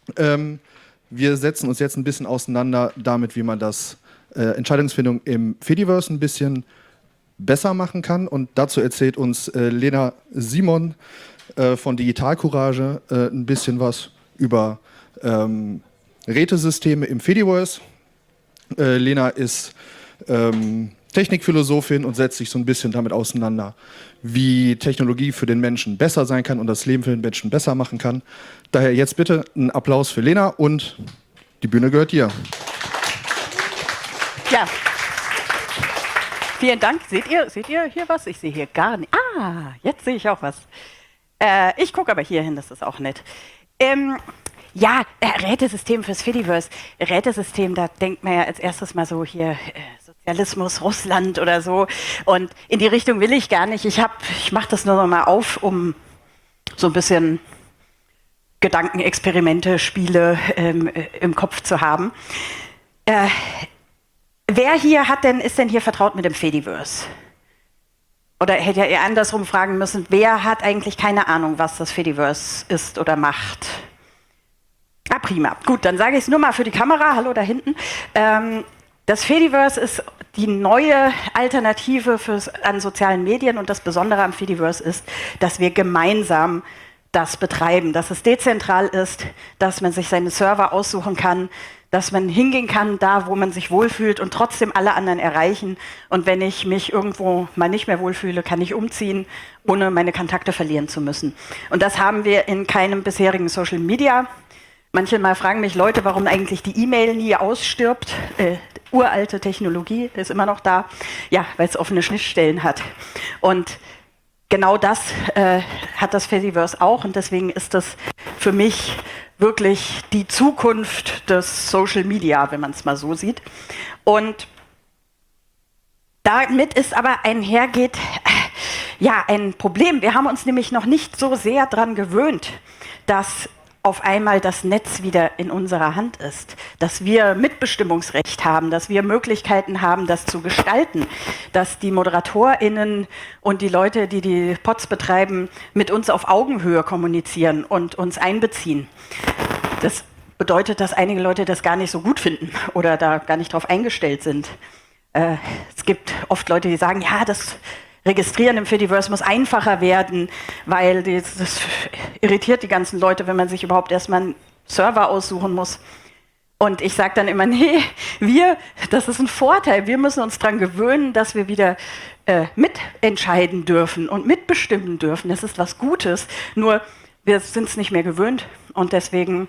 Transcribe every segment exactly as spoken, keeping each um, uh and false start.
Ähm, wir setzen uns jetzt ein bisschen auseinander damit, wie man das äh, Entscheidungsfindung im Fediverse ein bisschen besser machen kann. Und dazu erzählt uns äh, Lena Simon äh, von Digital Courage äh, ein bisschen was über ähm, Rätesysteme im Fediverse. Äh, Lena ist ähm, Technikphilosophin und setzt sich so ein bisschen damit auseinander, wie Technologie für den Menschen besser sein kann und das Leben für den Menschen besser machen kann. Daher jetzt bitte einen Applaus für Lena und die Bühne gehört dir. Ja. Vielen Dank. Seht ihr, seht ihr hier was? Ich sehe hier gar nicht. Ah, jetzt sehe ich auch was. Äh, ich gucke aber hier hin, das ist auch nett. Ähm, ja, äh, Rätesystem fürs Fediverse. Rätesystem, da denkt man ja als erstes mal so hier äh, Sozialismus, Russland oder so. Und in die Richtung will ich gar nicht. Ich, hab, ich mache das nur noch mal auf, um so ein bisschen Gedankenexperimente, Spiele ähm, im Kopf zu haben. Äh, wer hier hat denn, ist denn hier vertraut mit dem Fediverse? Oder hätte ihr andersrum fragen müssen, wer hat eigentlich keine Ahnung, was das Fediverse ist oder macht? Ah, prima. Gut, dann sage ich es nur mal für die Kamera. Hallo da hinten. Ähm, das Fediverse ist die neue Alternative fürs, an sozialen Medien und das Besondere am Fediverse ist, dass wir gemeinsam das betreiben, dass es dezentral ist, dass man sich seine Server aussuchen kann, dass man hingehen kann, da wo man sich wohlfühlt und trotzdem alle anderen erreichen. Und wenn ich mich irgendwo mal nicht mehr wohlfühle, kann ich umziehen, ohne meine Kontakte verlieren zu müssen. Und das haben wir in keinem bisherigen Social Media. Manchmal fragen mich Leute, warum eigentlich die E-Mail nie ausstirbt. Äh, uralte Technologie, ist immer noch da. Ja, weil es offene Schnittstellen hat. Und genau das äh, hat das Fediverse auch. Und deswegen ist das für mich wirklich die Zukunft des Social Media, wenn man es mal so sieht. Und damit ist aber einhergeht, äh, ja, ein Problem. Wir haben uns nämlich noch nicht so sehr daran gewöhnt, dass auf einmal das Netz wieder in unserer Hand ist, dass wir Mitbestimmungsrecht haben, dass wir Möglichkeiten haben, das zu gestalten, dass die ModeratorInnen und die Leute, die die Pods betreiben, mit uns auf Augenhöhe kommunizieren und uns einbeziehen. Das bedeutet, dass einige Leute das gar nicht so gut finden oder da gar nicht drauf eingestellt sind. Äh, es gibt oft Leute, die sagen, ja, das Registrieren im Fediverse muss einfacher werden, weil das, das irritiert die ganzen Leute, wenn man sich überhaupt erstmal einen Server aussuchen muss. Und ich sage dann immer, nee, wir, das ist ein Vorteil, wir müssen uns daran gewöhnen, dass wir wieder äh, mitentscheiden dürfen und mitbestimmen dürfen. Das ist was Gutes, nur wir sind es nicht mehr gewöhnt und deswegen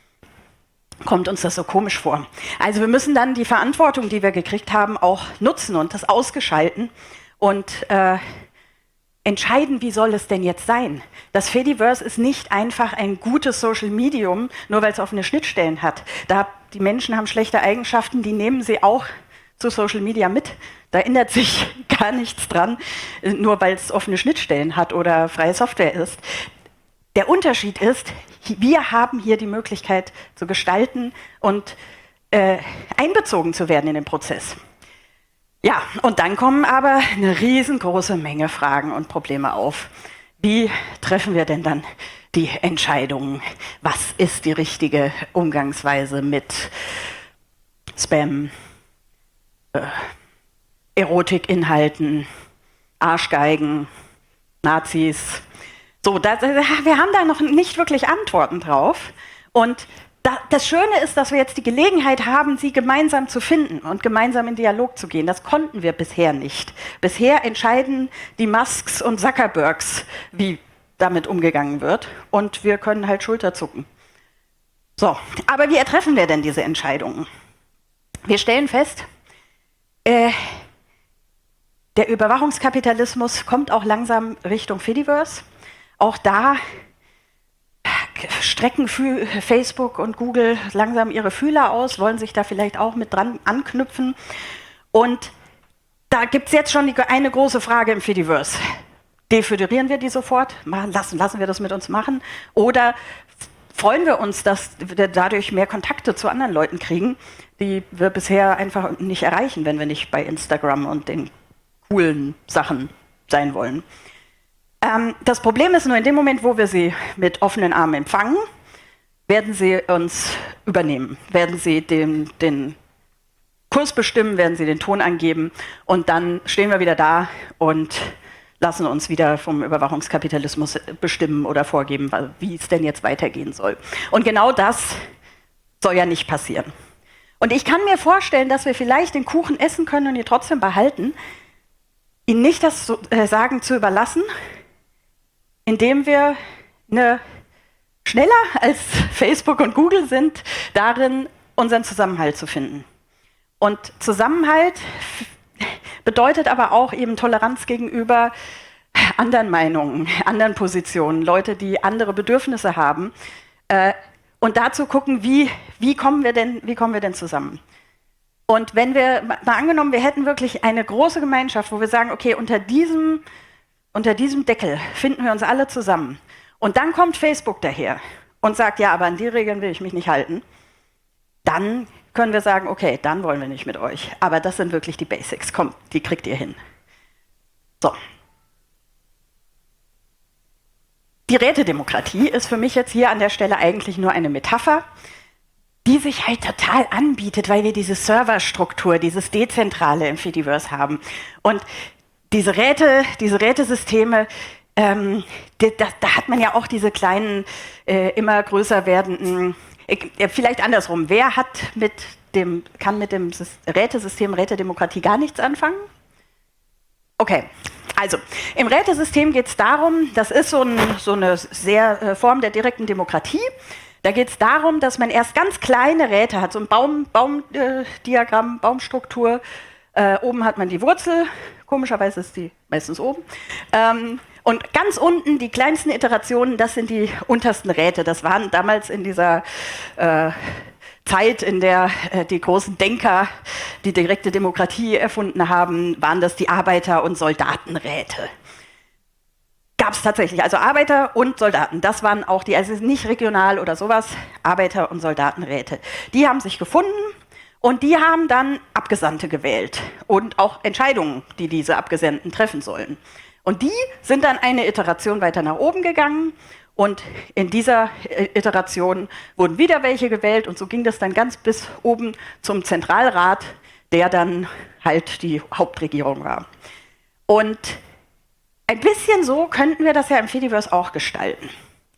kommt uns das so komisch vor. Also wir müssen dann die Verantwortung, die wir gekriegt haben, auch nutzen und das ausgestalten. Und äh, entscheiden, wie soll es denn jetzt sein? Das Fediverse ist nicht einfach ein gutes Social Medium, nur weil es offene Schnittstellen hat. Da, die Menschen haben schlechte Eigenschaften, die nehmen sie auch zu Social Media mit. Da ändert sich gar nichts dran, nur weil es offene Schnittstellen hat oder freie Software ist. Der Unterschied ist, wir haben hier die Möglichkeit zu gestalten und äh, einbezogen zu werden in den Prozess. Ja, und dann kommen aber eine riesengroße Menge Fragen und Probleme auf. Wie treffen wir denn dann die Entscheidungen? Was ist die richtige Umgangsweise mit Spam, äh, Erotikinhalten, Arschgeigen, Nazis? So, das, wir haben da noch nicht wirklich Antworten drauf. Und das Schöne ist, dass wir jetzt die Gelegenheit haben, sie gemeinsam zu finden und gemeinsam in Dialog zu gehen. Das konnten wir bisher nicht. Bisher entscheiden die Musks und Zuckerbergs, wie damit umgegangen wird. Und wir können halt Schulterzucken. So, aber wie treffen wir denn diese Entscheidungen? Wir stellen fest, äh, der Überwachungskapitalismus kommt auch langsam Richtung Fediverse. Auch da strecken Facebook und Google langsam ihre Fühler aus, wollen sich da vielleicht auch mit dran anknüpfen. Und da gibt es jetzt schon die, eine große Frage im Fediverse. Deföderieren wir die sofort? Machen, lassen, lassen wir das mit uns machen? Oder freuen wir uns, dass wir dadurch mehr Kontakte zu anderen Leuten kriegen, die wir bisher einfach nicht erreichen, wenn wir nicht bei Instagram und den coolen Sachen sein wollen? Das Problem ist nur, in dem Moment, wo wir sie mit offenen Armen empfangen, werden sie uns übernehmen, werden sie den, den Kurs bestimmen, werden sie den Ton angeben und dann stehen wir wieder da und lassen uns wieder vom Überwachungskapitalismus bestimmen oder vorgeben, wie es denn jetzt weitergehen soll. Und genau das soll ja nicht passieren. Und ich kann mir vorstellen, dass wir vielleicht den Kuchen essen können und ihn trotzdem behalten, ihn nicht das Sagen zu überlassen, indem wir eine, schneller als Facebook und Google sind, darin unseren Zusammenhalt zu finden. Und Zusammenhalt bedeutet aber auch eben Toleranz gegenüber anderen Meinungen, anderen Positionen, Leute, die andere Bedürfnisse haben. Äh, und dazu gucken, wie, wie, kommen wir denn, wie kommen wir denn zusammen? Und wenn wir, mal angenommen, wir hätten wirklich eine große Gemeinschaft, wo wir sagen, okay, unter diesem, unter diesem Deckel finden wir uns alle zusammen. Und dann kommt Facebook daher und sagt, ja, aber an die Regeln will ich mich nicht halten. Dann können wir sagen, okay, dann wollen wir nicht mit euch. Aber das sind wirklich die Basics. Komm, die kriegt ihr hin. So. Die Rätedemokratie ist für mich jetzt hier an der Stelle eigentlich nur eine Metapher, die sich halt total anbietet, weil wir diese Serverstruktur, dieses Dezentrale im Fediverse haben. Und diese Räte, diese Rätesysteme, ähm, die, da, da hat man ja auch diese kleinen, äh, immer größer werdenden, äh, vielleicht andersrum, wer hat mit dem, kann mit dem Rätesystem Rätedemokratie gar nichts anfangen? Okay. Also, im Rätesystem geht es darum, das ist so, ein, so eine sehr äh, Form der direkten Demokratie. Da geht es darum, dass man erst ganz kleine Räte hat, so ein Baum, Baumdiagramm, äh, Baumstruktur. Äh, oben hat man die Wurzel, komischerweise ist die meistens oben. Ähm, und ganz unten, die kleinsten Iterationen, das sind die untersten Räte. Das waren damals in dieser äh, Zeit, in der äh, die großen Denker die direkte Demokratie erfunden haben, waren das die Arbeiter- und Soldatenräte. Gab es tatsächlich, also Arbeiter und Soldaten, das waren auch die, also nicht regional oder sowas, Arbeiter- und Soldatenräte. Die haben sich gefunden und die haben dann Abgesandte gewählt und auch Entscheidungen, die diese Abgesandten treffen sollen. Und die sind dann eine Iteration weiter nach oben gegangen und in dieser Iteration wurden wieder welche gewählt und so ging das dann ganz bis oben zum Zentralrat, der dann halt die Hauptregierung war. Und ein bisschen so könnten wir das ja im Fediverse auch gestalten.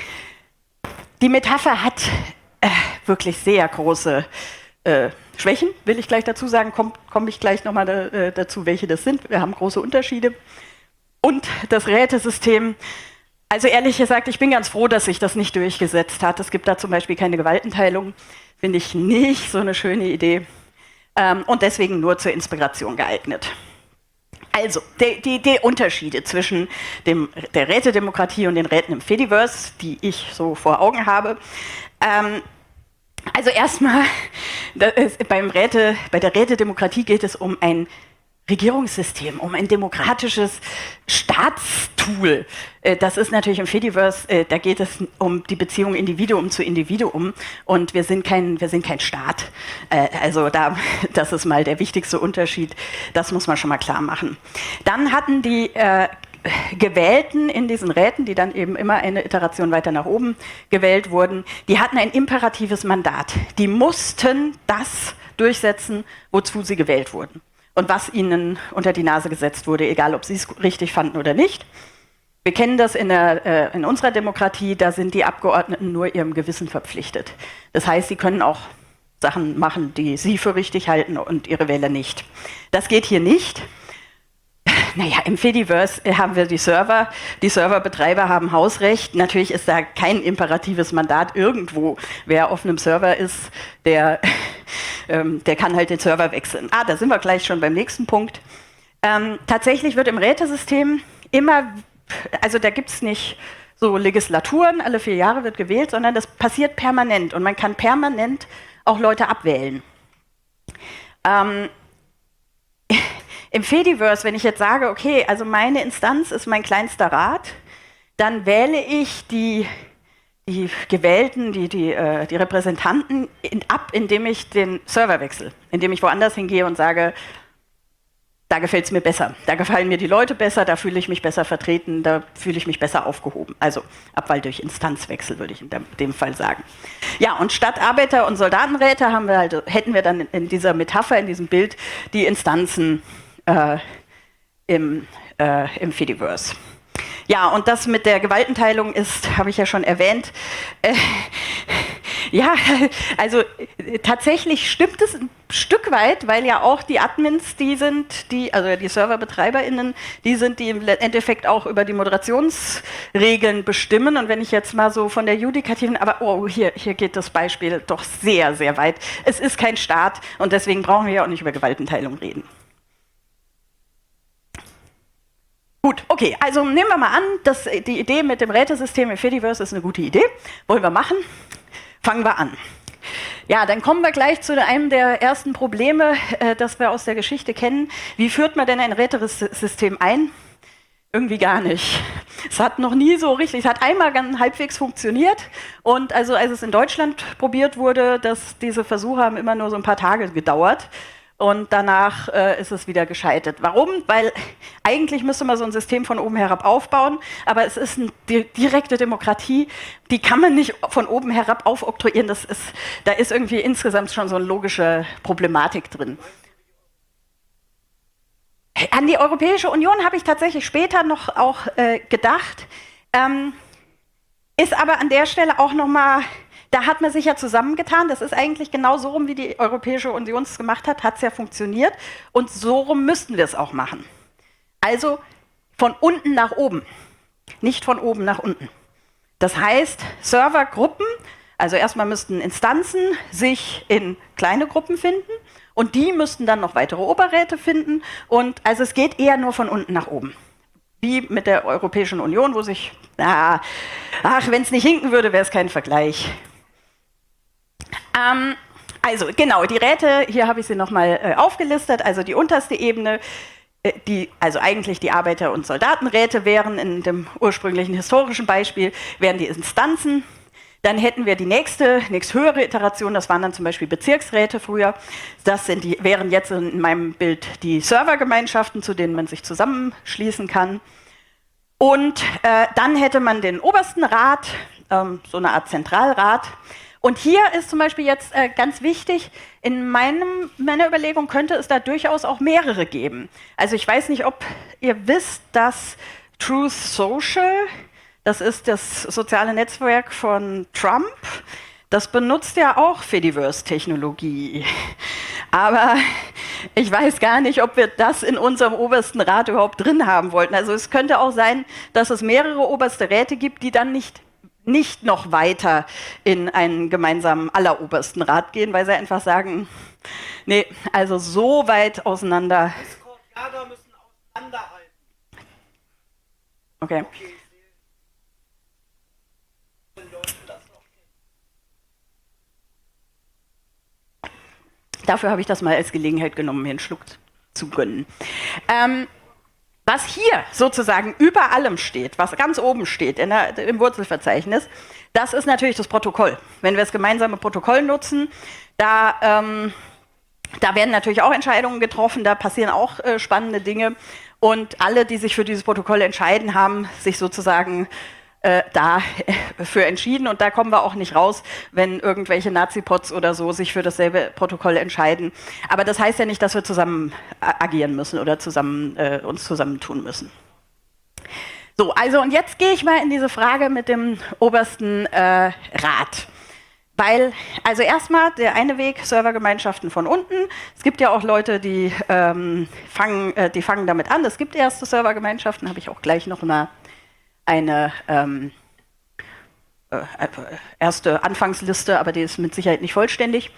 Die Metapher hat äh, wirklich sehr große äh, Schwächen, will ich gleich dazu sagen, komme komm ich gleich nochmal da, äh, dazu, welche das sind. Wir haben große Unterschiede. Und das Rätesystem, also ehrlich gesagt, ich bin ganz froh, dass sich das nicht durchgesetzt hat. Es gibt da zum Beispiel keine Gewaltenteilung, finde ich nicht so eine schöne Idee. Ähm, und deswegen nur zur Inspiration geeignet. Also, die, die, die Unterschiede zwischen dem, der Rätedemokratie und den Räten im Fediverse, die ich so vor Augen habe. Ähm, also erstmal, beim Räte, bei der Rätedemokratie geht es um ein Regierungssystem, um ein demokratisches Staatstool. Das ist natürlich im Fediverse, da geht es um die Beziehung Individuum zu Individuum und wir sind kein, wir sind kein Staat. Also da, das ist mal der wichtigste Unterschied, das muss man schon mal klar machen. Dann hatten die äh, Gewählten in diesen Räten, die dann eben immer eine Iteration weiter nach oben gewählt wurden, die hatten ein imperatives Mandat. Die mussten das durchsetzen, wozu sie gewählt wurden. Und was ihnen unter die Nase gesetzt wurde, egal ob sie es richtig fanden oder nicht. Wir kennen das in, der, äh, in unserer Demokratie, da sind die Abgeordneten nur ihrem Gewissen verpflichtet. Das heißt, sie können auch Sachen machen, die sie für richtig halten und ihre Wähler nicht. Das geht hier nicht. Naja, im Fediverse haben wir die Server, die Serverbetreiber haben Hausrecht. Natürlich ist da kein imperatives Mandat irgendwo. Wer auf einem Server ist, der, ähm, der kann halt den Server wechseln. Ah, da sind wir gleich schon beim nächsten Punkt. Ähm, tatsächlich wird im Rätesystem immer, also da gibt es nicht so Legislaturen, alle vier Jahre wird gewählt, sondern das passiert permanent und man kann permanent auch Leute abwählen. Ähm, Im Fediverse, wenn ich jetzt sage, okay, also meine Instanz ist mein kleinster Rat, dann wähle ich die, die Gewählten, die, die, äh, die Repräsentanten in, ab, indem ich den Server wechsle, indem ich woanders hingehe und sage, da gefällt es mir besser, da gefallen mir die Leute besser, da fühle ich mich besser vertreten, da fühle ich mich besser aufgehoben. Also Abwahl durch Instanzwechsel, würde ich in dem Fall sagen. Ja, und statt Arbeiter- und Soldatenräte haben wir halt, hätten wir dann in dieser Metapher, in diesem Bild, die Instanzen äh, im, äh, im Fediverse. Ja, und das mit der Gewaltenteilung ist, habe ich ja schon erwähnt, äh, ja, also äh, tatsächlich stimmt es ein Stück weit, weil ja auch die Admins, die sind, die, also die ServerbetreiberInnen, die sind, die im Endeffekt auch über die Moderationsregeln bestimmen. Und wenn ich jetzt mal so von der judikativen, aber oh, hier, hier geht das Beispiel doch sehr, sehr weit. Es ist kein Staat und deswegen brauchen wir ja auch nicht über Gewaltenteilung reden. Gut, okay, also nehmen wir mal an, dass die Idee mit dem Rätesystem im Fediverse ist eine gute Idee. Wollen wir machen? Fangen wir an. Ja, dann kommen wir gleich zu einem der ersten Probleme, äh, das wir aus der Geschichte kennen. Wie führt man denn ein Rätesystem ein? Irgendwie gar nicht. Es hat noch nie so richtig, es hat einmal ganz halbwegs funktioniert und also als es in Deutschland probiert wurde, dass diese Versuche haben immer nur so ein paar Tage gedauert. Und danach äh, ist es wieder gescheitert. Warum? Weil eigentlich müsste man so ein System von oben herab aufbauen, aber es ist eine di direkte Demokratie, die kann man nicht von oben herab aufoktroyieren. Das ist, da ist irgendwie insgesamt schon so eine logische Problematik drin. An die Europäische Union habe ich tatsächlich später noch auch äh, gedacht, ähm, ist aber an der Stelle auch nochmal... Da hat man sich ja zusammengetan, das ist eigentlich genau so rum, wie die Europäische Union es gemacht hat, hat es ja funktioniert und so rum müssten wir es auch machen. Also von unten nach oben, nicht von oben nach unten. Das heißt, Servergruppen, also erstmal müssten Instanzen sich in kleine Gruppen finden und die müssten dann noch weitere Oberräte finden und also es geht eher nur von unten nach oben. Wie mit der Europäischen Union, wo sich, na, ach, wenn es nicht hinken würde, wäre es kein Vergleich. Ähm, also genau, die Räte, hier habe ich sie nochmal äh, aufgelistet, also die unterste Ebene, äh, die, also eigentlich die Arbeiter- und Soldatenräte wären, in dem ursprünglichen historischen Beispiel, wären die Instanzen. Dann hätten wir die nächste, nächsthöhere Iteration, das waren dann zum Beispiel Bezirksräte früher. Das sind die, wären jetzt in meinem Bild die Servergemeinschaften, zu denen man sich zusammenschließen kann. Und äh, dann hätte man den obersten Rat, ähm, so eine Art Zentralrat. Und hier ist zum Beispiel jetzt äh, ganz wichtig, in meinem, meiner Überlegung könnte es da durchaus auch mehrere geben. Also ich weiß nicht, ob ihr wisst, dass Truth Social, das ist das soziale Netzwerk von Trump, das benutzt ja auch Fediverse-Technologie. Aber ich weiß gar nicht, ob wir das in unserem obersten Rat überhaupt drin haben wollten. Also es könnte auch sein, dass es mehrere oberste Räte gibt, die dann nicht nicht noch weiter in einen gemeinsamen allerobersten Rat gehen, weil sie einfach sagen, nee, also so weit auseinander. Discord-Lager müssen auseinanderhalten. Okay. Okay. Dafür habe ich das mal als Gelegenheit genommen, mir einen Schluck zu gönnen. Ähm, Was hier sozusagen über allem steht, was ganz oben steht in der, im Wurzelverzeichnis, das ist natürlich das Protokoll. Wenn wir das gemeinsame Protokoll nutzen, da, ähm, da werden natürlich auch Entscheidungen getroffen, da passieren auch äh, spannende Dinge. Und alle, die sich für dieses Protokoll entscheiden, haben sich sozusagen äh, dafür entschieden. Und da kommen wir auch nicht raus, wenn irgendwelche Nazi-Pots oder so sich für dasselbe Protokoll entscheiden. Aber das heißt ja nicht, dass wir zusammen agieren müssen oder zusammen, äh, uns zusammentun müssen. So, also und jetzt gehe ich mal in diese Frage mit dem obersten äh, Rat. Weil, also erstmal der eine Weg, Servergemeinschaften von unten. Es gibt ja auch Leute, die, ähm, fangen, äh, die fangen damit an. Es gibt erste Servergemeinschaften, habe ich auch gleich noch mal eine ähm, äh, erste Anfangsliste, aber die ist mit Sicherheit nicht vollständig.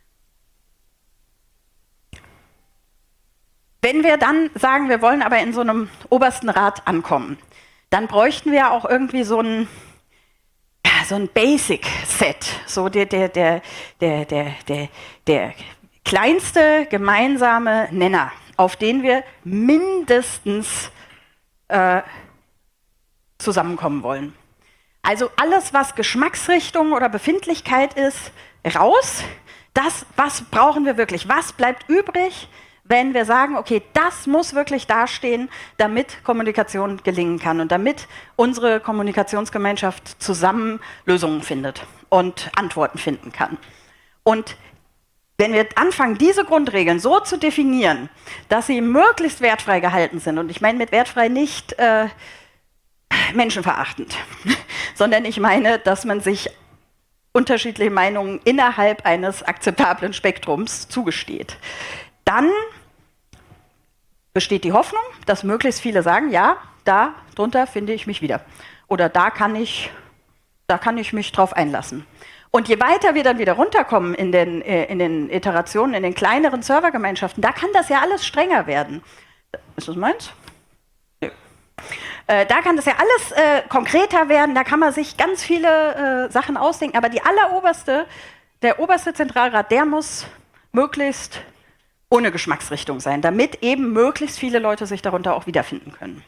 Wenn wir dann sagen, wir wollen aber in so einem obersten Rat ankommen, dann bräuchten wir auch irgendwie so ein, ja, so ein Basic-Set, so der, der, der, der, der, der, der kleinste gemeinsame Nenner, auf den wir mindestens äh, zusammenkommen wollen. Also alles, was Geschmacksrichtung oder Befindlichkeit ist, raus. Das, was brauchen wir wirklich? Was bleibt übrig? wenn wir sagen, okay, das muss wirklich dastehen, damit Kommunikation gelingen kann und damit unsere Kommunikationsgemeinschaft zusammen Lösungen findet und Antworten finden kann. Und wenn wir anfangen, diese Grundregeln so zu definieren, dass sie möglichst wertfrei gehalten sind, und ich meine mit wertfrei nicht äh, menschenverachtend, sondern ich meine, dass man sich unterschiedliche Meinungen innerhalb eines akzeptablen Spektrums zugesteht, dann besteht die Hoffnung, dass möglichst viele sagen, ja, da drunter finde ich mich wieder. Oder da kann ich, da kann ich mich drauf einlassen. Und je weiter wir dann wieder runterkommen in den, äh, in den Iterationen, in den kleineren Servergemeinschaften, da kann das ja alles strenger werden. Ist das meins? Nö. Äh, da kann das ja alles äh, konkreter werden, da kann man sich ganz viele äh, Sachen ausdenken, aber die alleroberste, der oberste Zentralrat, der muss möglichst ohne Geschmacksrichtung sein, damit eben möglichst viele Leute sich darunter auch wiederfinden können.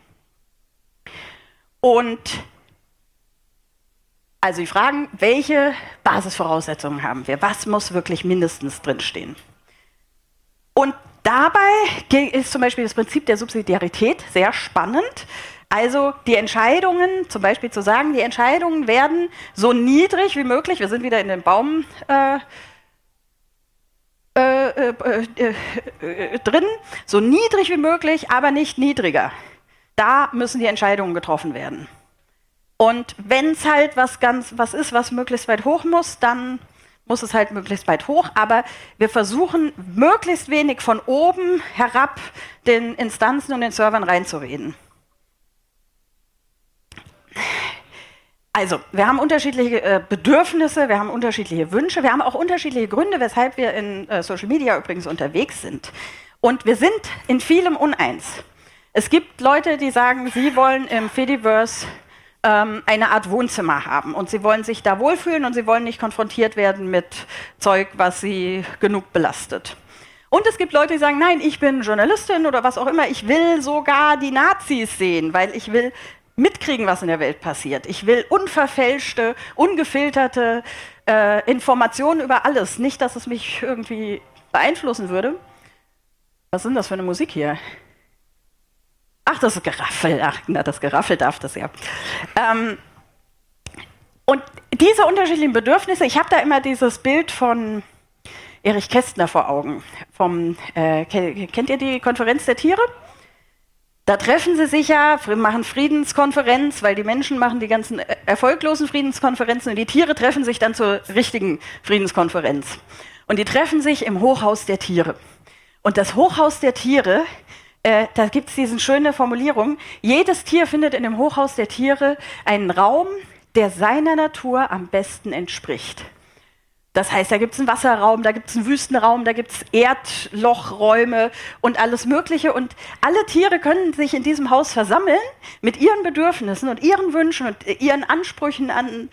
Und also die Fragen, welche Basisvoraussetzungen haben wir? Was muss wirklich mindestens drinstehen? Und dabei ist zum Beispiel das Prinzip der Subsidiarität sehr spannend. Also die Entscheidungen, zum Beispiel zu sagen, die Entscheidungen werden so niedrig wie möglich, wir sind wieder in den Baum äh, äh, äh, äh, äh, drin, so niedrig wie möglich, aber nicht niedriger. Da müssen die Entscheidungen getroffen werden. Und wenn es halt was ganz, was ist, was möglichst weit hoch muss, dann muss es halt möglichst weit hoch. Aber wir versuchen, möglichst wenig von oben herab den Instanzen und den Servern reinzureden. Also, wir haben unterschiedliche äh, Bedürfnisse, wir haben unterschiedliche Wünsche, wir haben auch unterschiedliche Gründe, weshalb wir in äh, Social Media übrigens unterwegs sind. Und wir sind in vielem uneins. Es gibt Leute, die sagen, sie wollen im Fediverse eine Art Wohnzimmer haben und sie wollen sich da wohlfühlen und sie wollen nicht konfrontiert werden mit Zeug, was sie genug belastet. Und es gibt Leute, die sagen, nein, ich bin Journalistin oder was auch immer, ich will sogar die Nazis sehen, weil ich will mitkriegen, was in der Welt passiert. Ich will unverfälschte, ungefilterte äh, Informationen über alles, nicht, dass es mich irgendwie beeinflussen würde. Was ist denn das für eine Musik hier? Ach, das ist Geraffel. Ach, na, das Geraffel darf das ja. Ähm, und diese unterschiedlichen Bedürfnisse, ich habe da immer dieses Bild von Erich Kästner vor Augen. Vom, äh, kennt ihr die Konferenz der Tiere? Da treffen sie sich ja, machen Friedenskonferenz, weil die Menschen machen die ganzen erfolglosen Friedenskonferenzen und die Tiere treffen sich dann zur richtigen Friedenskonferenz. Und die treffen sich im Hochhaus der Tiere. Und das Hochhaus der Tiere, Äh, da gibt es diese schöne Formulierung, jedes Tier findet in dem Hochhaus der Tiere einen Raum, der seiner Natur am besten entspricht. Das heißt, da gibt es einen Wasserraum, da gibt es einen Wüstenraum, da gibt es Erdlochräume und alles Mögliche. Und alle Tiere können sich in diesem Haus versammeln mit ihren Bedürfnissen und ihren Wünschen und ihren Ansprüchen an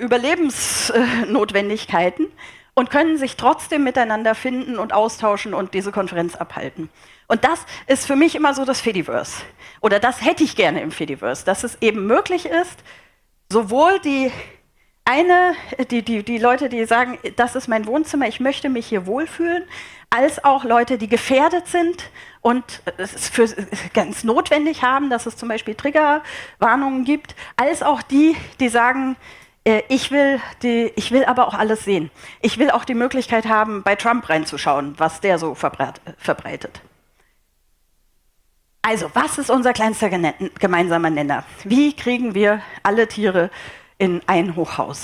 Überlebensnotwendigkeiten und können sich trotzdem miteinander finden und austauschen und diese Konferenz abhalten. Und das ist für mich immer so das Fediverse. Oder das hätte ich gerne im Fediverse, dass es eben möglich ist, sowohl die eine, die, die, die Leute, die sagen, das ist mein Wohnzimmer, ich möchte mich hier wohlfühlen, als auch Leute, die gefährdet sind und es für ganz notwendig haben, dass es zum Beispiel Triggerwarnungen gibt, als auch die, die sagen, Ich will, die, ich will aber auch alles sehen. Ich will auch die Möglichkeit haben, bei Trump reinzuschauen, was der so verbreitet. Also, was ist unser kleinster gemeinsamer Nenner? Wie kriegen wir alle Tiere in ein Hochhaus?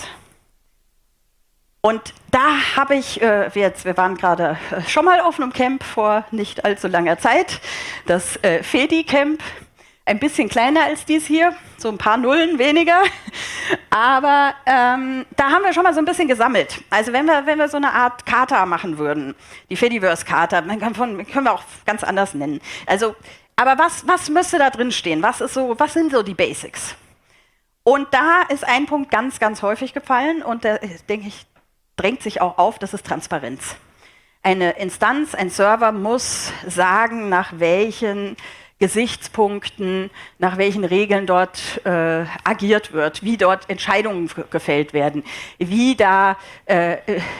Und da habe ich, äh, wir, jetzt, wir waren gerade schon mal auf einem Camp vor nicht allzu langer Zeit, das äh, Fedi-Camp. Ein bisschen kleiner als dies hier, so ein paar Nullen weniger. Aber ähm, da haben wir schon mal so ein bisschen gesammelt. Also wenn wir, wenn wir so eine Art Charta machen würden, die Fediverse-Charta, dann können wir auch ganz anders nennen. Also, aber was, was müsste da drin stehen? Was ist so, was sind so die Basics? Und da ist ein Punkt ganz, ganz häufig gefallen und der, denke ich, drängt sich auch auf, das ist Transparenz. Eine Instanz, ein Server muss sagen, nach welchen Gesichtspunkten, nach welchen Regeln dort äh, agiert wird, wie dort Entscheidungen gefällt werden, wie da äh,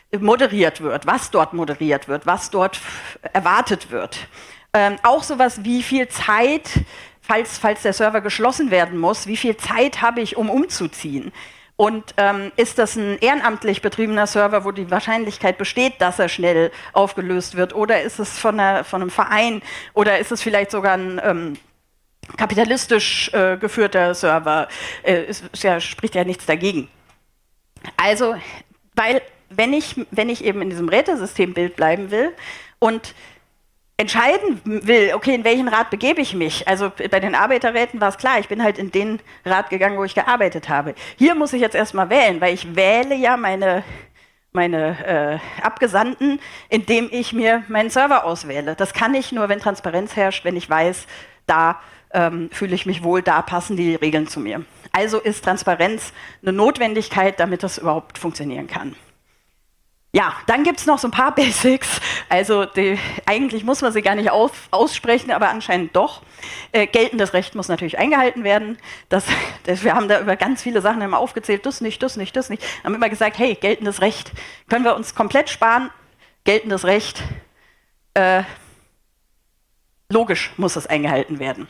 moderiert wird, was dort moderiert wird, was dort erwartet wird. Ähm, auch sowas, wie viel Zeit, falls, falls der Server geschlossen werden muss, wie viel Zeit habe ich, um umzuziehen? Und ähm, ist das ein ehrenamtlich betriebener Server, wo die Wahrscheinlichkeit besteht, dass er schnell aufgelöst wird? Oder ist es von, einer, von einem Verein? Oder ist es vielleicht sogar ein ähm, kapitalistisch äh, geführter Server? Äh, ist, ja, spricht ja nichts dagegen. Also, weil wenn ich, wenn ich eben in diesem Rätesystembild bleiben will und entscheiden will, okay, in welchen Rat begebe ich mich. Also bei den Arbeiterräten war es klar, ich bin halt in den Rat gegangen, wo ich gearbeitet habe. Hier muss ich jetzt erstmal wählen, weil ich wähle ja meine, meine äh, Abgesandten, indem ich mir meinen Server auswähle. Das kann ich nur, wenn Transparenz herrscht, wenn ich weiß, da ähm, fühle ich mich wohl, da passen die Regeln zu mir. Also ist Transparenz eine Notwendigkeit, damit das überhaupt funktionieren kann. Ja, dann gibt es noch so ein paar Basics, also die, eigentlich muss man sie gar nicht auf, aussprechen, aber anscheinend doch. Äh, geltendes Recht muss natürlich eingehalten werden. Das, das, wir haben da über ganz viele Sachen immer aufgezählt, das nicht, das nicht, das nicht. Wir haben immer gesagt, hey, geltendes Recht können wir uns komplett sparen, geltendes Recht, äh, logisch muss es eingehalten werden.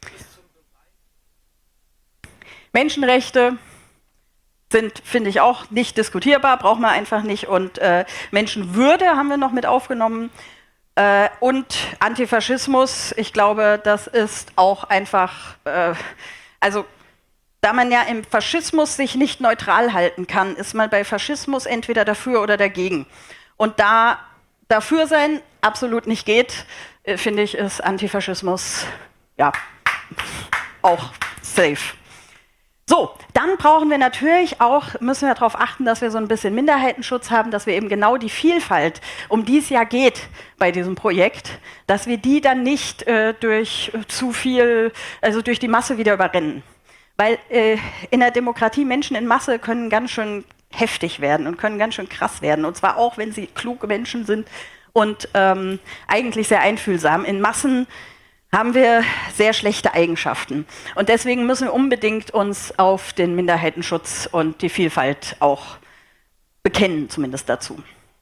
Menschenrechte sind, finde ich, auch nicht diskutierbar, braucht man einfach nicht. Und äh, Menschenwürde haben wir noch mit aufgenommen. Äh, und Antifaschismus, ich glaube, das ist auch einfach, äh, also da man ja im Faschismus sich nicht neutral halten kann, ist man bei Faschismus entweder dafür oder dagegen. Und da dafür sein absolut nicht geht, äh, finde ich, ist Antifaschismus ja auch safe. So, dann brauchen wir natürlich auch, müssen wir darauf achten, dass wir so ein bisschen Minderheitenschutz haben, dass wir eben genau die Vielfalt, um die es ja geht bei diesem Projekt, dass wir die dann nicht äh, durch zu viel, also durch die Masse wieder überrennen. Weil äh, in der Demokratie Menschen in Masse können ganz schön heftig werden und können ganz schön krass werden. Und zwar auch, wenn sie kluge Menschen sind und ähm, eigentlich sehr einfühlsam. In Massen haben wir sehr schlechte Eigenschaften. Und deswegen müssen wir unbedingt uns auf den Minderheitenschutz und die Vielfalt auch bekennen, zumindest dazu.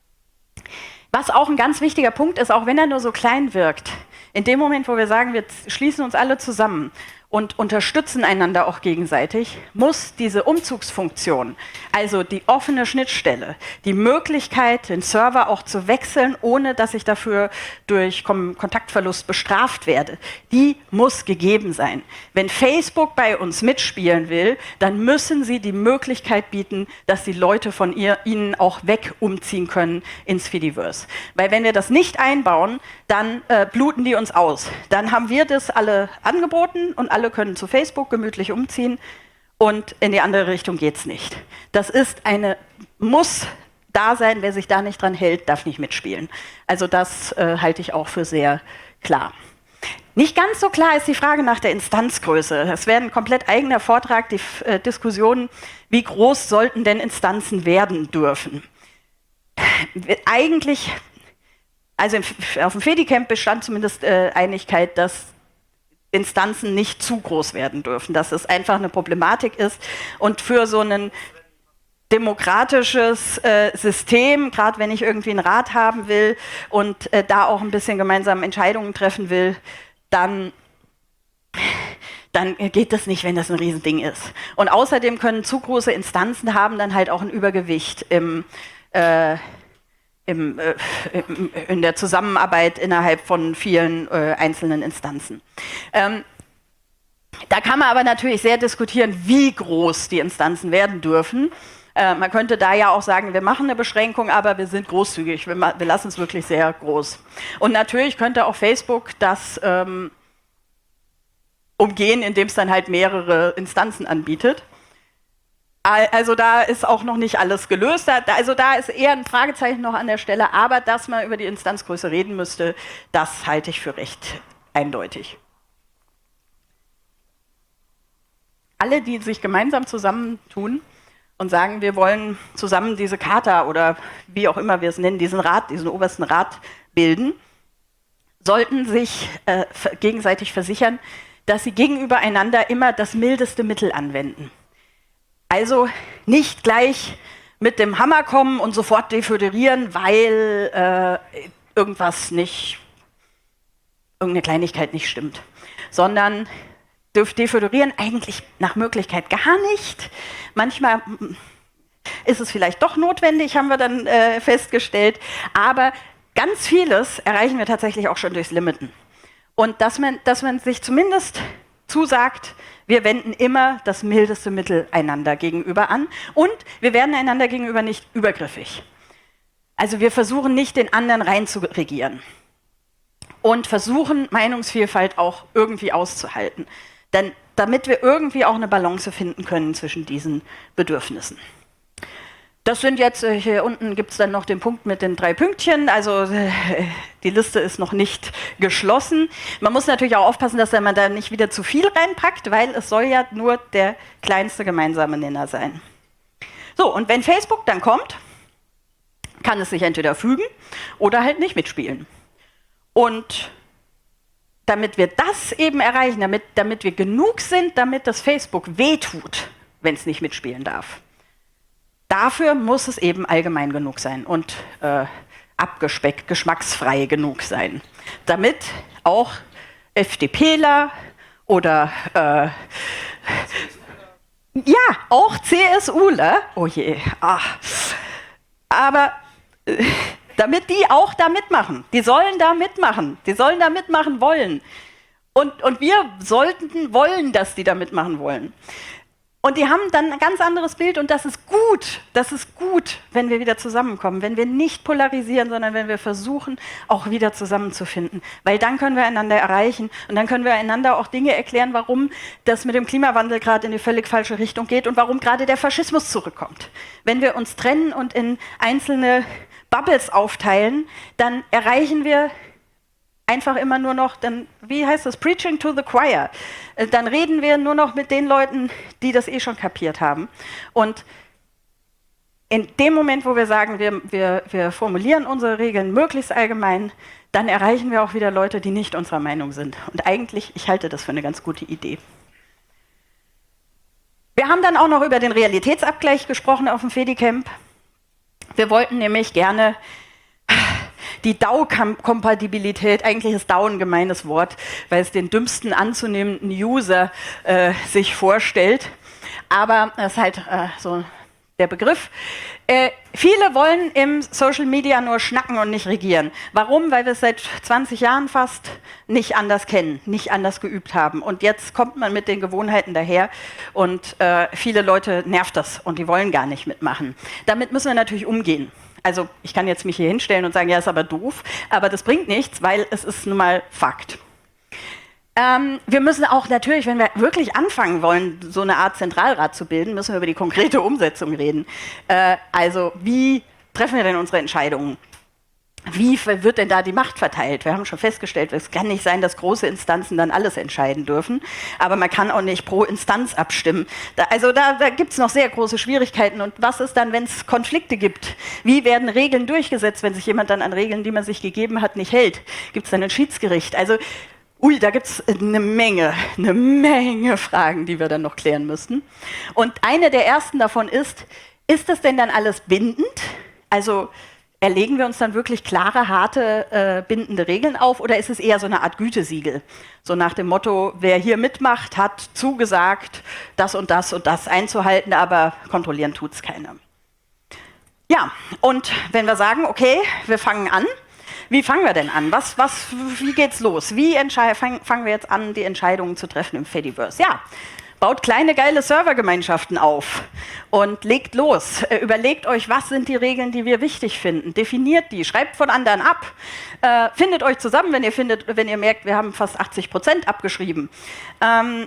Was auch ein ganz wichtiger Punkt ist, auch wenn er nur so klein wirkt, in dem Moment, wo wir sagen, wir schließen uns alle zusammen und unterstützen einander auch gegenseitig, muss diese Umzugsfunktion, also die offene Schnittstelle, die Möglichkeit, den Server auch zu wechseln, ohne dass ich dafür durch Kontaktverlust bestraft werde, die muss gegeben sein. Wenn Facebook bei uns mitspielen will, dann müssen sie die Möglichkeit bieten, dass die Leute von ihr, ihnen auch weg umziehen können ins Fediverse. Weil wenn wir das nicht einbauen, dann äh, bluten die uns aus. Dann haben wir das alle angeboten und alle können zu Facebook gemütlich umziehen und in die andere Richtung geht's nicht. Das ist eine, muss da sein, wer sich da nicht dran hält, darf nicht mitspielen. Also das äh, halte ich auch für sehr klar. Nicht ganz so klar ist die Frage nach der Instanzgröße. Das wäre ein komplett eigener Vortrag, die äh, Diskussion, wie groß sollten denn Instanzen werden dürfen. Eigentlich, also im, auf dem Fedicamp bestand zumindest äh, Einigkeit, dass Instanzen nicht zu groß werden dürfen, dass es einfach eine Problematik ist und für so ein demokratisches äh, System, gerade wenn ich irgendwie einen Rat haben will und äh, da auch ein bisschen gemeinsam Entscheidungen treffen will, dann, dann geht das nicht, wenn das ein Riesending ist. Und außerdem können zu große Instanzen haben dann halt auch ein Übergewicht im äh, Im, äh, in der Zusammenarbeit innerhalb von vielen äh, einzelnen Instanzen. Ähm, da kann man aber natürlich sehr diskutieren, wie groß die Instanzen werden dürfen. Äh, man könnte da ja auch sagen, wir machen eine Beschränkung, aber wir sind großzügig, wir, wir lassen es wirklich sehr groß. Und natürlich könnte auch Facebook das ähm, umgehen, indem es dann halt mehrere Instanzen anbietet. Also da ist auch noch nicht alles gelöst. Also da ist eher ein Fragezeichen noch an der Stelle. Aber dass man über die Instanzgröße reden müsste, das halte ich für recht eindeutig. Alle, die sich gemeinsam zusammentun und sagen, wir wollen zusammen diese Charta oder wie auch immer wir es nennen, diesen Rat, diesen obersten Rat bilden, sollten sich äh, gegenseitig versichern, dass sie gegenüber einander immer das mildeste Mittel anwenden. Also nicht gleich mit dem Hammer kommen und sofort deföderieren, weil äh, irgendwas nicht, irgendeine Kleinigkeit nicht stimmt. Sondern deföderieren eigentlich nach Möglichkeit gar nicht. Manchmal ist es vielleicht doch notwendig, haben wir dann äh, festgestellt. Aber ganz vieles erreichen wir tatsächlich auch schon durchs Limiten. Und dass man, dass man sich zumindest zusagt, wir wenden immer das mildeste Mittel einander gegenüber an und wir werden einander gegenüber nicht übergriffig. Also wir versuchen nicht, den anderen rein zu regieren und versuchen, Meinungsvielfalt auch irgendwie auszuhalten, denn, damit wir irgendwie auch eine Balance finden können zwischen diesen Bedürfnissen. Das sind jetzt, hier unten gibt es dann noch den Punkt mit den drei Pünktchen, also die Liste ist noch nicht geschlossen. Man muss natürlich auch aufpassen, dass man da nicht wieder zu viel reinpackt, weil es soll ja nur der kleinste gemeinsame Nenner sein. So, und wenn Facebook dann kommt, kann es sich entweder fügen oder halt nicht mitspielen. Und damit wir das eben erreichen, damit, damit wir genug sind, damit das Facebook wehtut, wenn es nicht mitspielen darf, dafür muss es eben allgemein genug sein und äh, abgespeckt, geschmacksfrei genug sein, damit auch FDPler oder äh, ja, auch CSUler, oh je, ach, aber äh, damit die auch da mitmachen, die sollen da mitmachen, die sollen da mitmachen wollen und, und wir sollten wollen, dass die da mitmachen wollen. Und die haben dann ein ganz anderes Bild und das ist gut, das ist gut, wenn wir wieder zusammenkommen, wenn wir nicht polarisieren, sondern wenn wir versuchen, auch wieder zusammenzufinden. Weil dann können wir einander erreichen und dann können wir einander auch Dinge erklären, warum das mit dem Klimawandel gerade in die völlig falsche Richtung geht und warum gerade der Faschismus zurückkommt. Wenn wir uns trennen und in einzelne Bubbles aufteilen, dann erreichen wir einfach immer nur noch, dann, wie heißt das, preaching to the choir. Dann reden wir nur noch mit den Leuten, die das eh schon kapiert haben. Und in dem Moment, wo wir sagen, wir, wir, wir formulieren unsere Regeln möglichst allgemein, dann erreichen wir auch wieder Leute, die nicht unserer Meinung sind. Und eigentlich, ich halte das für eine ganz gute Idee. Wir haben dann auch noch über den Realitätsabgleich gesprochen auf dem FediCamp. Wir wollten nämlich gerne die D A O-Kompatibilität, eigentlich ist D A O ein gemeines Wort, weil es den dümmsten anzunehmenden User äh, sich vorstellt. Aber das ist halt äh, so der Begriff. Äh, viele wollen im Social Media nur schnacken und nicht regieren. Warum? Weil wir es seit zwanzig Jahren fast nicht anders kennen, nicht anders geübt haben. Und jetzt kommt man mit den Gewohnheiten daher und äh, viele Leute nervt das und die wollen gar nicht mitmachen. Damit müssen wir natürlich umgehen. Also ich kann jetzt mich hier hinstellen und sagen, ja, ist aber doof, aber das bringt nichts, weil es ist nun mal Fakt. Ähm, wir müssen auch natürlich, wenn wir wirklich anfangen wollen, so eine Art Zentralrat zu bilden, müssen wir über die konkrete Umsetzung reden. Äh, also wie treffen wir denn unsere Entscheidungen? Wie wird denn da die Macht verteilt? Wir haben schon festgestellt, es kann nicht sein, dass große Instanzen dann alles entscheiden dürfen, aber man kann auch nicht pro Instanz abstimmen. Da, also da, da gibt es noch sehr große Schwierigkeiten. Und was ist dann, wenn es Konflikte gibt? Wie werden Regeln durchgesetzt, wenn sich jemand dann an Regeln, die man sich gegeben hat, nicht hält? Gibt es dann ein Schiedsgericht? Also, ui, da gibt es eine Menge, eine Menge Fragen, die wir dann noch klären müssten. Und eine der ersten davon ist, ist das denn dann alles bindend? Also, erlegen wir uns dann wirklich klare, harte, äh, bindende Regeln auf oder ist es eher so eine Art Gütesiegel? So nach dem Motto, wer hier mitmacht, hat zugesagt, das und das und das einzuhalten, aber kontrollieren tut es keiner. Ja, und wenn wir sagen, okay, wir fangen an, wie fangen wir denn an? Was, was, wie geht's los? Wie fang, fangen wir jetzt an, die Entscheidungen zu treffen im Fediverse? Ja, baut kleine, geile Servergemeinschaften auf und legt los. Äh, überlegt euch, was sind die Regeln, die wir wichtig finden. Definiert die, schreibt von anderen ab. Äh, findet euch zusammen, wenn ihr, findet, wenn ihr merkt, wir haben fast achtzig Prozent abgeschrieben. Ähm,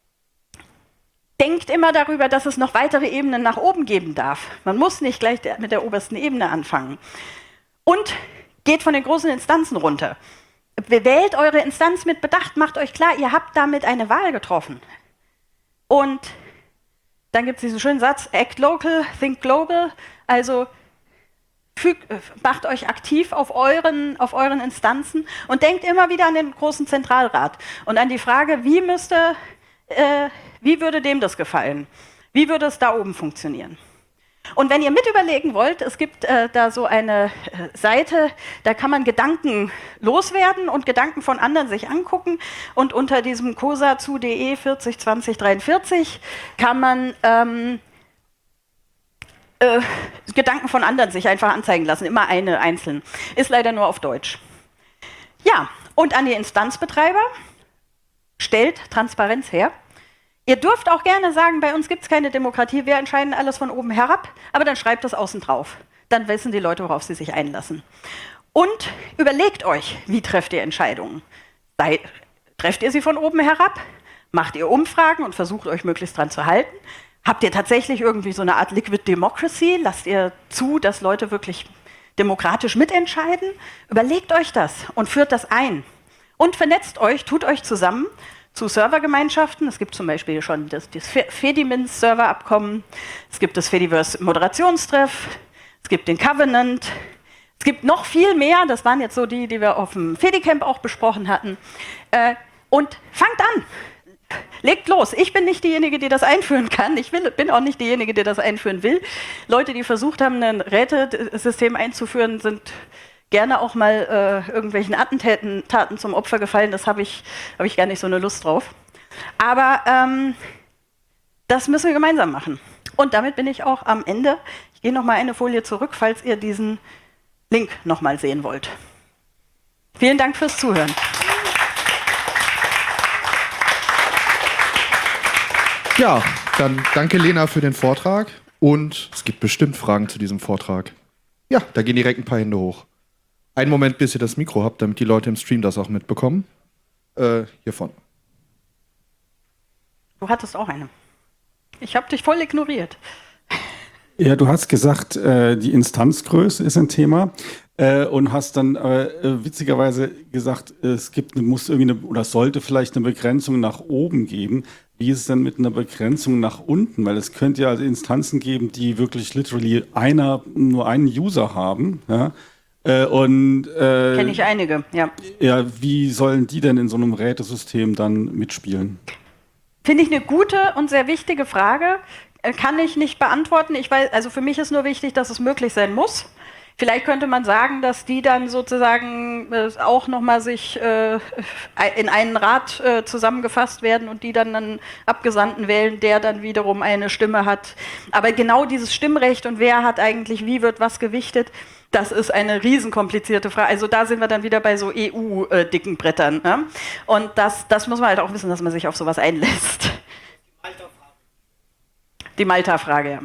denkt immer darüber, dass es noch weitere Ebenen nach oben geben darf. Man muss nicht gleich der, mit der obersten Ebene anfangen. Und geht von den großen Instanzen runter. Wählt eure Instanz mit Bedacht, macht euch klar, ihr habt damit eine Wahl getroffen. Und dann gibt es diesen schönen Satz, act local, think global, also fügt, macht euch aktiv auf euren, auf euren Instanzen und denkt immer wieder an den großen Zentralrat und an die Frage, wie müsste, äh, wie würde dem das gefallen? Wie würde es da oben funktionieren? Und wenn ihr mit überlegen wollt, es gibt äh, da so eine äh, Seite, da kann man Gedanken loswerden und Gedanken von anderen sich angucken. Und unter diesem cosa.de vierzig zwanzig dreiundvierzig kann man ähm, äh, Gedanken von anderen sich einfach anzeigen lassen, immer eine einzeln. Ist leider nur auf Deutsch. Ja, und an die Instanzbetreiber, stellt Transparenz her. Ihr dürft auch gerne sagen, bei uns gibt es keine Demokratie, wir entscheiden alles von oben herab, aber dann schreibt das außen drauf. Dann wissen die Leute, worauf sie sich einlassen. Und überlegt euch, wie trefft ihr Entscheidungen? Sei, trefft ihr sie von oben herab? Macht ihr Umfragen und versucht euch möglichst dran zu halten? Habt ihr tatsächlich irgendwie so eine Art Liquid Democracy? Lasst ihr zu, dass Leute wirklich demokratisch mitentscheiden? Überlegt euch das und führt das ein. Und vernetzt euch, tut euch zusammen zu Servergemeinschaften. Es gibt zum Beispiel schon das, das Fedimins-Server-Abkommen, es gibt das Fediverse-Moderationstreff, es gibt den Covenant, es gibt noch viel mehr, das waren jetzt so die, die wir auf dem Fedicamp auch besprochen hatten. Äh, und fangt an! Legt los. Ich bin nicht diejenige, die das einführen kann. Ich will, bin auch nicht diejenige, die das einführen will. Leute, die versucht haben, ein Rätesystem einzuführen, sind gerne auch mal äh, irgendwelchen Attentaten Taten zum Opfer gefallen. Das habe ich, hab ich gar nicht so eine Lust drauf. Aber ähm, das müssen wir gemeinsam machen. Und damit bin ich auch am Ende. Ich gehe noch mal eine Folie zurück, falls ihr diesen Link noch mal sehen wollt. Vielen Dank fürs Zuhören. Ja, dann danke Lena für den Vortrag und es gibt bestimmt Fragen zu diesem Vortrag. Ja, da gehen direkt ein paar Hände hoch. Einen Moment, bis ihr das Mikro habt, damit die Leute im Stream das auch mitbekommen. Äh, hier vorne. Du hattest auch eine. Ich habe dich voll ignoriert. Ja, du hast gesagt, äh, die Instanzgröße ist ein Thema äh, und hast dann äh, witzigerweise gesagt, es gibt, muss irgendwie eine, oder sollte vielleicht eine Begrenzung nach oben geben. Wie ist es denn mit einer Begrenzung nach unten? Weil es könnte ja also Instanzen geben, die wirklich literally einer, nur einen User haben. Ja? Äh, und äh, Kenne ich einige, ja. Ja, wie sollen die denn in so einem Rätesystem dann mitspielen? Finde ich eine gute und sehr wichtige Frage. Kann ich nicht beantworten. Ich weiß, also für mich ist nur wichtig, dass es möglich sein muss. Vielleicht könnte man sagen, dass die dann sozusagen äh, auch nochmal sich äh, in einen Rat äh, zusammengefasst werden und die dann einen Abgesandten wählen, der dann wiederum eine Stimme hat. Aber genau dieses Stimmrecht und wer hat eigentlich, wie wird was gewichtet, das ist eine riesenkomplizierte Frage. Also da sind wir dann wieder bei so E U-dicken Brettern. Ne? Und das, das muss man halt auch wissen, dass man sich auf sowas einlässt. Die Malta-Frage, ja.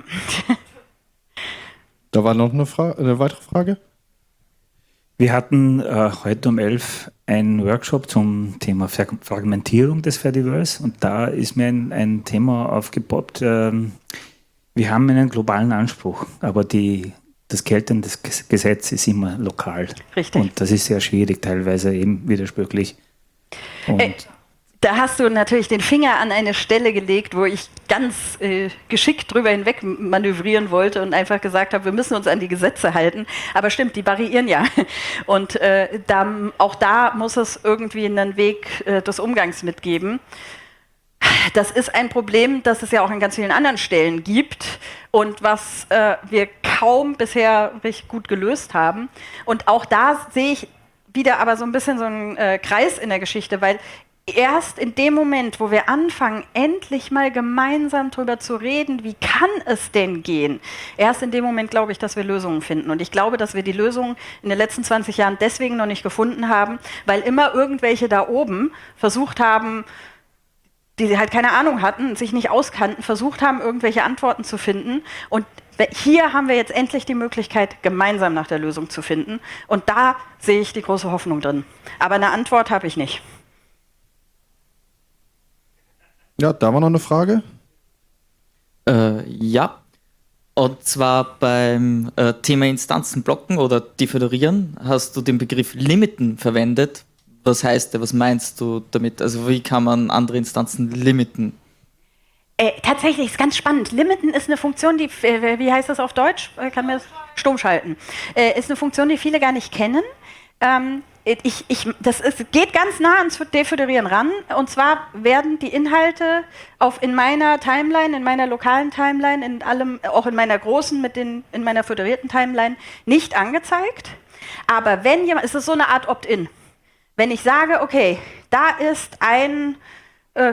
Da war noch eine, Fra- eine weitere Frage. Wir hatten äh, heute um elf einen Workshop zum Thema Ver- Fragmentierung des Fediverse und da ist mir ein, ein Thema aufgepoppt. Ähm, wir haben einen globalen Anspruch, aber die, das geltende Gesetz ist immer lokal. Richtig. Und das ist sehr schwierig, teilweise eben widersprüchlich. Und Ey. Da hast du natürlich den Finger an eine Stelle gelegt, wo ich ganz äh, geschickt drüber hinweg manövrieren wollte und einfach gesagt habe, wir müssen uns an die Gesetze halten. Aber stimmt, die variieren ja. Und äh, da, auch da muss es irgendwie einen Weg äh, des Umgangs mitgeben. Das ist ein Problem, das es ja auch an ganz vielen anderen Stellen gibt und was äh, wir kaum bisher richtig gut gelöst haben. Und auch da sehe ich wieder aber so ein bisschen so einen äh, Kreis in der Geschichte, weil erst in dem Moment, wo wir anfangen, endlich mal gemeinsam darüber zu reden, wie kann es denn gehen, erst in dem Moment glaube ich, dass wir Lösungen finden. Und ich glaube, dass wir die Lösungen in den letzten zwanzig Jahren deswegen noch nicht gefunden haben, weil immer irgendwelche da oben versucht haben, die halt keine Ahnung hatten, sich nicht auskannten, versucht haben, irgendwelche Antworten zu finden. Und hier haben wir jetzt endlich die Möglichkeit, gemeinsam nach der Lösung zu finden. Und da sehe ich die große Hoffnung drin. Aber eine Antwort habe ich nicht. Ja, da war noch eine Frage. Äh, ja, und zwar beim äh, Thema Instanzen blocken oder deföderieren hast du den Begriff limiten verwendet. Was heißt der? Was meinst du damit? Also wie kann man andere Instanzen limiten? Äh, tatsächlich ist ganz spannend. Limiten ist eine Funktion, die, äh, wie heißt das auf Deutsch? Äh, kann mir das stumm schalten. Äh, ist eine Funktion, die viele gar nicht kennen. Ähm, ich, ich, das ist, geht ganz nah ans Deföderieren ran. Und zwar werden die Inhalte auf in meiner Timeline, in meiner lokalen Timeline, in allem, auch in meiner großen, mit den, in meiner föderierten Timeline nicht angezeigt. Aber wenn jemand, es ist so eine Art Opt-in. Wenn ich sage, okay, da ist ein äh,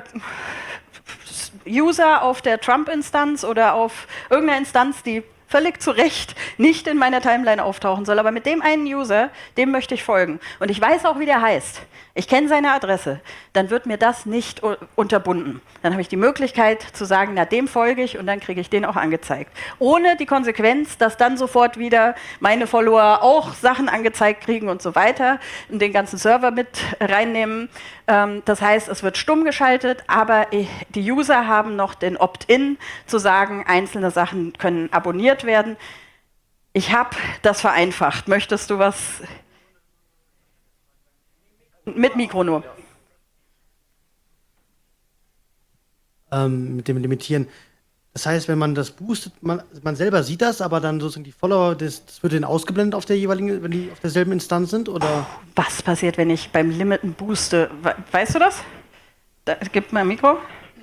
User auf der Trump-Instanz oder auf irgendeiner Instanz, die völlig zu Recht nicht in meiner Timeline auftauchen soll, aber mit dem einen User, dem möchte ich folgen. Und ich weiß auch, wie der heißt. Ich kenne seine Adresse. Dann wird mir das nicht unterbunden. Dann habe ich die Möglichkeit zu sagen, na, dem folge ich und dann kriege ich den auch angezeigt. Ohne die Konsequenz, dass dann sofort wieder meine Follower auch Sachen angezeigt kriegen und so weiter und den ganzen Server mit reinnehmen. Das heißt, es wird stumm geschaltet, aber die User haben noch den Opt-in zu sagen, einzelne Sachen können abonniert werden. Ich habe das vereinfacht. Möchtest du was? Mit Mikro nur. Ähm, mit dem Limitieren. Das heißt, wenn man das boostet, man, man selber sieht das, aber dann sozusagen die Follower, das, das wird dann ausgeblendet auf der jeweiligen, wenn die auf derselben Instanz sind, oder? Was passiert, wenn ich beim Limiten booste? Weißt du das? Da, gib mal ein Mikro.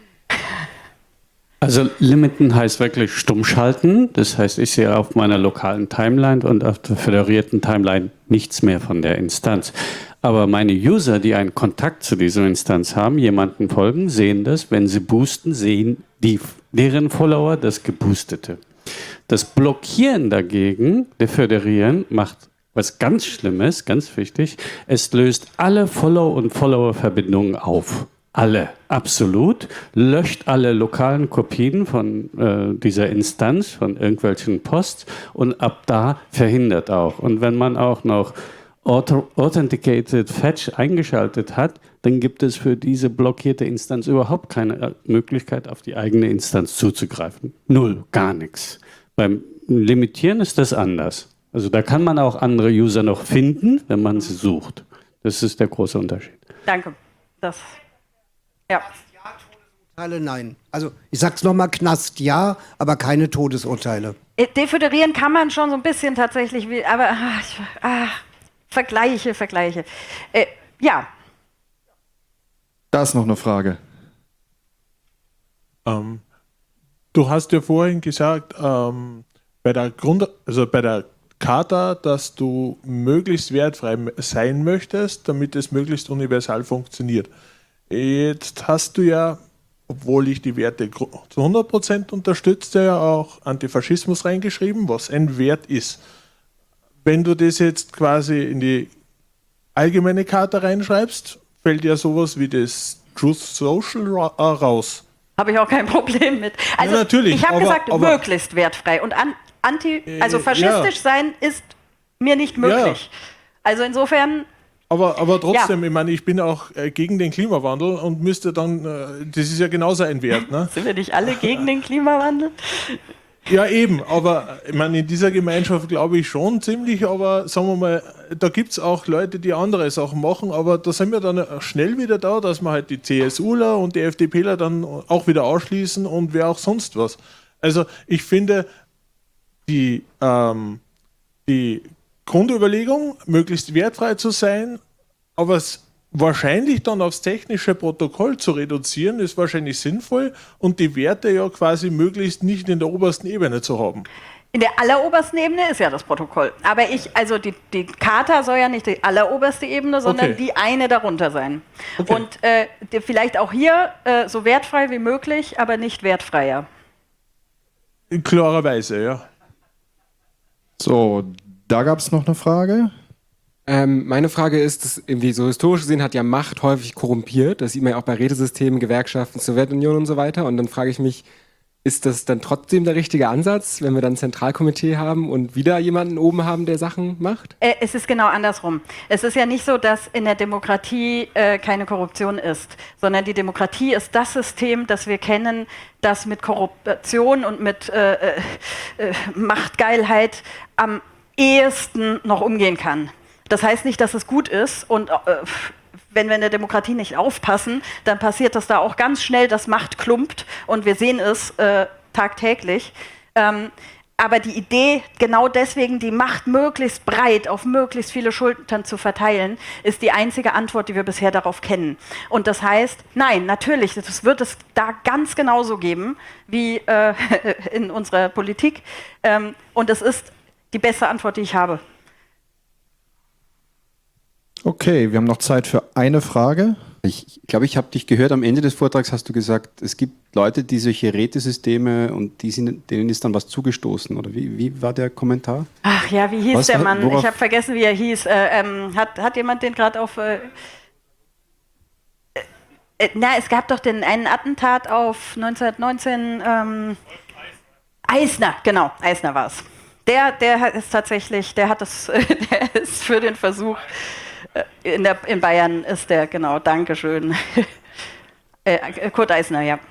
Also limiten heißt wirklich stumm schalten. Das heißt, ich sehe auf meiner lokalen Timeline und auf der föderierten Timeline nichts mehr von der Instanz. Aber meine User, die einen Kontakt zu dieser Instanz haben, jemanden folgen, sehen das. Wenn sie boosten, sehen die, deren Follower das Geboostete. Das Blockieren dagegen, der Föderieren, macht was ganz Schlimmes, ganz wichtig. Es löst alle Follow- und Follower-Verbindungen auf. Alle, absolut. Löscht alle lokalen Kopien von äh, dieser Instanz, von irgendwelchen Posts und ab da verhindert auch. Und wenn man auch noch Authenticated Fetch eingeschaltet hat, dann gibt es für diese blockierte Instanz überhaupt keine Möglichkeit, auf die eigene Instanz zuzugreifen. Null, gar nichts. Beim Limitieren ist das anders. Also da kann man auch andere User noch finden, wenn man sie sucht. Das ist der große Unterschied. Danke. Das, ja. Todesurteile nein. Also ich sag's nochmal, Knast ja, aber keine Todesurteile. Deföderieren kann man schon so ein bisschen tatsächlich, aber ach, ich, ach, Vergleiche, Vergleiche. Äh, ja. Da ist noch eine Frage. Ähm, du hast ja vorhin gesagt, ähm, bei der Grund, also bei der Charta, dass du möglichst wertfrei sein möchtest, damit es möglichst universal funktioniert. Jetzt hast du ja, obwohl ich die Werte zu hundert Prozent unterstütze, ja auch Antifaschismus reingeschrieben, was ein Wert ist. Wenn du das jetzt quasi in die allgemeine Charta reinschreibst, fällt ja sowas wie das Truth Social ra raus. Habe ich auch kein Problem mit. Also ja, natürlich, ich habe gesagt, aber, möglichst wertfrei. Und an, anti, also faschistisch ja. sein ist mir nicht möglich. Ja. Also insofern... Aber, aber trotzdem, ja. ich meine, ich bin auch äh, gegen den Klimawandel und müsste dann, äh, das ist ja genauso ein Wert. Ne? Sind wir nicht alle gegen den Klimawandel? Ja, eben, aber ich meine, in dieser Gemeinschaft glaube ich schon ziemlich, aber sagen wir mal, da gibt es auch Leute, die andere Sachen machen, aber da sind wir dann schnell wieder da, dass wir halt die CSUler und die FDPler dann auch wieder ausschließen und wer auch sonst was. Also ich finde, die, ähm, die Grundüberlegung, möglichst wertfrei zu sein, aber es wahrscheinlich dann aufs technische Protokoll zu reduzieren, ist wahrscheinlich sinnvoll und die Werte ja quasi möglichst nicht in der obersten Ebene zu haben. In der allerobersten Ebene ist ja das Protokoll. Aber ich, also die, die Charta soll ja nicht die alleroberste Ebene, sondern okay. die eine darunter sein. Okay. Und äh, die, vielleicht auch hier äh, so wertfrei wie möglich, aber nicht wertfreier. Klarerweise, ja. So, da gab es noch eine Frage. Ähm, meine Frage ist, dass irgendwie so historisch gesehen hat ja Macht häufig korrumpiert. Das sieht man ja auch bei Rätesystemen, Gewerkschaften, Sowjetunion und so weiter. Und dann frage ich mich, ist das dann trotzdem der richtige Ansatz, wenn wir dann ein Zentralkomitee haben und wieder jemanden oben haben, der Sachen macht? Äh, es ist genau andersrum. Es ist ja nicht so, dass in der Demokratie äh, keine Korruption ist, sondern die Demokratie ist das System, das wir kennen, das mit Korruption und mit äh, äh, Machtgeilheit am ehesten noch umgehen kann. Das heißt nicht, dass es gut ist und äh, wenn wir in der Demokratie nicht aufpassen, dann passiert das da auch ganz schnell, dass Macht klumpt und wir sehen es äh, tagtäglich. Ähm, aber die Idee, genau deswegen die Macht möglichst breit auf möglichst viele Schultern zu verteilen, ist die einzige Antwort, die wir bisher darauf kennen. Und das heißt, nein, natürlich, das wird es da ganz genauso geben wie äh, in unserer Politik. Ähm, und das ist die beste Antwort, die ich habe. Okay, wir haben noch Zeit für eine Frage. Ich glaube, ich habe dich gehört, am Ende des Vortrags hast du gesagt, es gibt Leute, die solche Rätesysteme und die sind, denen ist dann was zugestoßen. Oder wie, wie war der Kommentar? Ach ja, wie hieß Was der war- Mann? worauf- Ich habe vergessen, wie er hieß. Äh, ähm, hat, hat jemand den gerade auf... Äh, äh, na, es gab doch den einen Attentat auf neunzehnhundertneunzehn. Ähm, Eisner, genau, Eisner war es. Der, der hat- ist tatsächlich, der hat das, der ist für den Versuch... In, der, in Bayern ist der, genau, Dankeschön. äh, Kurt Eisner, ja.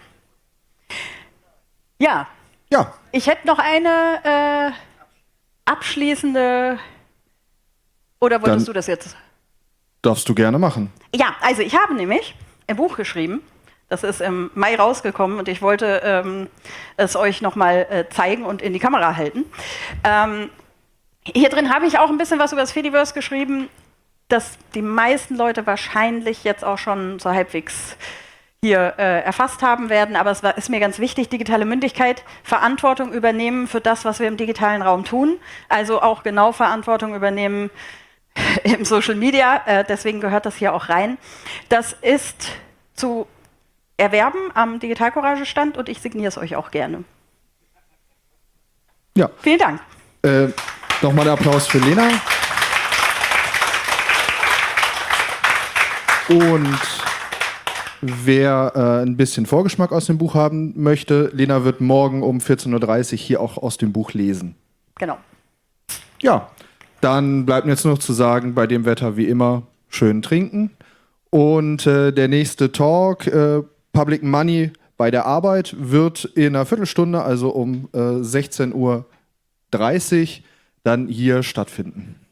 Ja. Ja. Ich hätte noch eine äh, abschließende. Oder wolltest Dann- du das jetzt? Darfst du gerne machen. Ja, also ich habe nämlich ein Buch geschrieben. Das ist im Mai rausgekommen und ich wollte ähm, es euch nochmal äh, zeigen und in die Kamera halten. Ähm, hier drin habe ich auch ein bisschen was über das Fediverse geschrieben, dass die meisten Leute wahrscheinlich jetzt auch schon so halbwegs hier äh, erfasst haben werden. Aber es war, ist mir ganz wichtig, digitale Mündigkeit, Verantwortung übernehmen für das, was wir im digitalen Raum tun. Also auch genau Verantwortung übernehmen im Social Media. Äh, deswegen gehört das hier auch rein. Das ist zu erwerben am Digital Courage Stand und ich signiere es euch auch gerne. Ja. Vielen Dank. Äh, Nochmal der Applaus für Lena. Und wer äh, ein bisschen Vorgeschmack aus dem Buch haben möchte, Lena wird morgen um vierzehn Uhr dreißig hier auch aus dem Buch lesen. Genau. Ja, dann bleibt mir jetzt nur noch zu sagen, bei dem Wetter wie immer schön trinken. Und äh, der nächste Talk, äh, Public Money bei der Arbeit, wird in einer Viertelstunde, also um äh, sechzehn Uhr dreißig, dann hier stattfinden.